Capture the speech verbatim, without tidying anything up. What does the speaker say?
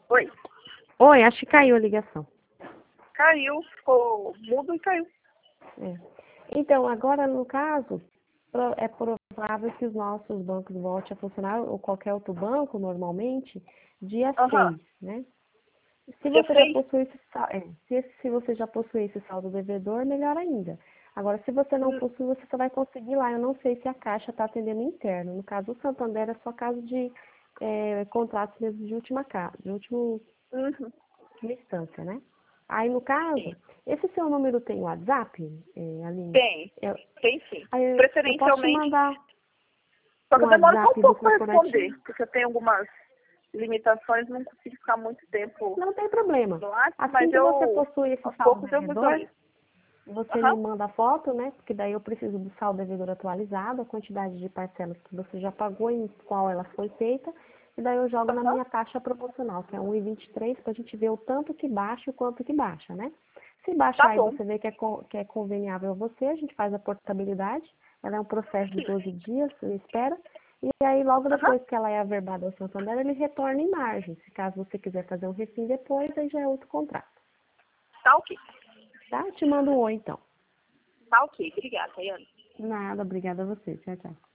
Oi. Oi, acho que caiu a ligação. Caiu, ficou mudo e caiu. É. Então, agora no caso, pro- é provável que os nossos bancos voltem a funcionar, ou qualquer outro banco, normalmente, dia Aham. seis, né? Se Dia você já seis? possui esse, sa- é, se, esse- se você já possui esse saldo devedor, melhor ainda. Agora, se você não Hum, possui, você só vai conseguir lá. Eu não sei se a Caixa está atendendo interno. No caso do Santander, é só caso de é, contratos mesmo de última, ca- de último Uhum. última instância, né? Aí, no caso, Sim. esse seu número tem WhatsApp, é, Aline? Tem. Eu, Tem sim. aí eu, eu posso te Preferencialmente. mandar Só um que eu demoro só um WhatsApp do pouco para responder, corporativo? porque eu tenho algumas limitações, não consigo ficar muito tempo Não tem problema. no WhatsApp, Assim mas que você eu, possui esse aos saldo poucos, eu devedor, visualizo. você me Aham. manda a foto, né? Porque daí eu preciso do saldo devedor atualizado, a quantidade de parcelas que você já pagou e em qual ela foi feita. E daí eu jogo na Aham. minha taxa promocional, que é um e vinte e três, para a gente ver o tanto que baixa e o quanto que baixa, né? Se Tá baixar e bom. você vê que é, con- que é conveniável a você, a gente faz a portabilidade. Ela é um processo de Sim. doze dias, você espera. E aí, logo Aham. depois que ela é averbada ao Santander, ele retorna em margem. Se caso você quiser fazer um refim depois, aí já é outro contrato. Tá ok. Tá? Eu te mando um oi, então. Tá ok. Obrigada, Yane. Nada, obrigada a você. Tchau, tchau.